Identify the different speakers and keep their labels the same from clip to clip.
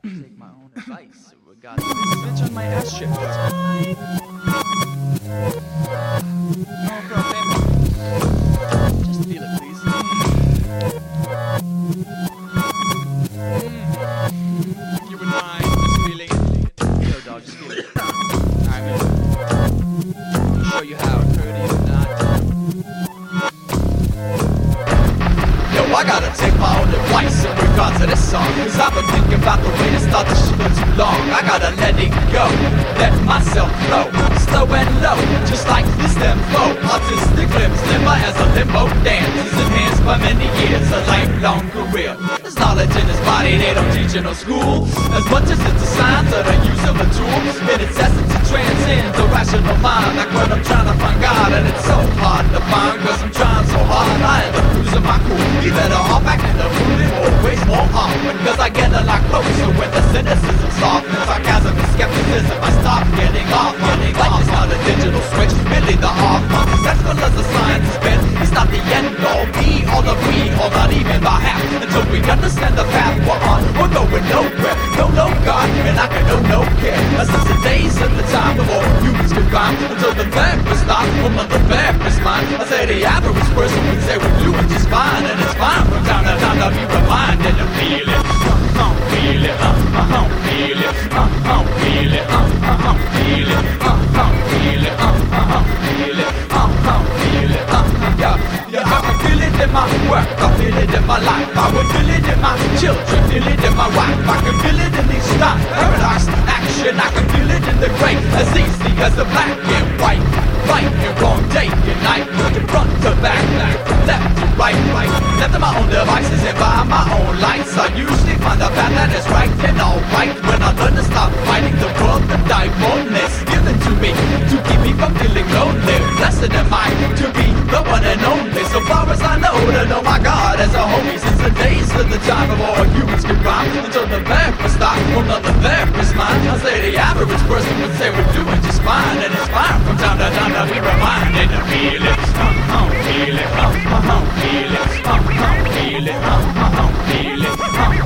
Speaker 1: take my own advice regarding this bitch on my ass shit. No problem. Just feel it, please. You would mind just feeling it? Yo, dog, just feel it. Alright, man. I'll show you how. Heard you or not.
Speaker 2: Yo, I gotta take my own advice in regard to this song, cause I've been thinking about the way to start this shit for too long. I gotta let it go, let myself flow, slow and low, just like this tempo. Artistic limbs, limber as a limbo dance. He's enhanced by many years, a lifelong career. There's knowledge in his body they don't teach in no school, as much as it's a sign to the use of a tool. In its essence it transcends the rational mind, like when I'm trying to find God, and it's so hard to find, cause I'm trying so hard I end up losing my cool. You better hop back in the mood and always more often, cause I get a lot closer when the cynicism softens. Sarcasm and skepticism, I stop getting off. Life is not a digital switch, merely the off month. Successful as the science has been, it's not the end all, be all of we, or not even by half. Until we understand the path we're on, we're going nowhere. No God, and I can no care. Since the days of the time before humans could rhyme, until the therapist stopped from the therapist's mind. I say the average person would say we're doing just fine, and it's fine from time to time to be reminded to feel it. Feel it, feel it, feel it, feel it, feel it, feel it, feel it, yeah, I can feel it in my work, I feel it in my life, I would feel it in my children, feel it in my wife, I can feel it in these stars, paradox, action, I can feel it in the gray, as easy as the black and white, right and wrong, day and night, front to back, left to right, left to my own devices and by my own lights. I usually find the path that is right and alright when I learn to stop fighting the world that diamonds given to me to keep me from feeling lonely. Blessed am I to be the one and only, so far as I know, to know my God as a homie since the days of the time before humans could rhyme. Until the therapist stopped from the therapist's mind, I say the average person would say we're doing just fine, and it's fine from time to time to be reminded to feel it, feel it, feel it, feel it, feel it, feel it,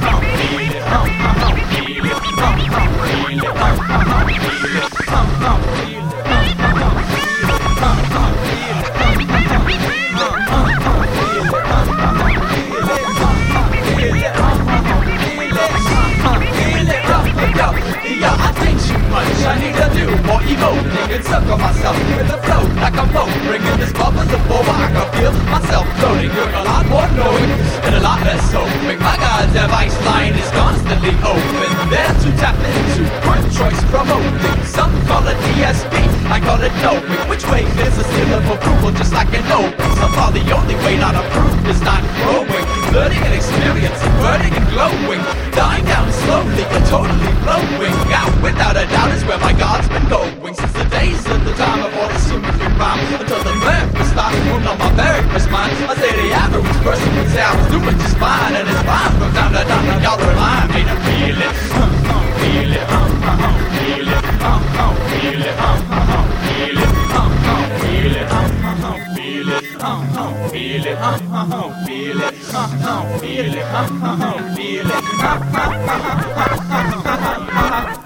Speaker 2: yeah, I think too much, I need to do more emoting and circle myself with the flow like a boat, bringing this bubble over. I can feel myself floating, doing a lot more knowing and a lot less hoping. My God's advice line is constantly open, there to tap into one choice promoting. Some call it DSP, I call it knowing which way is a seal of approval, just like an open. Some far the only way not approved is not growing, learning and experiencing, burning and glowing, dying down slowly and totally blowing out. Without a doubt is where my God's been going since the days of the time of all the humans we rhyme. Until the therapist stopped moving on my therapist's mind, I say the average person would say I was doing just fine, and it's fine from time to time. And y'all remind me to feel it, feel it, feel it, feel it, feel it, feel it, feel it, feel it, feel it, feel it, feel it.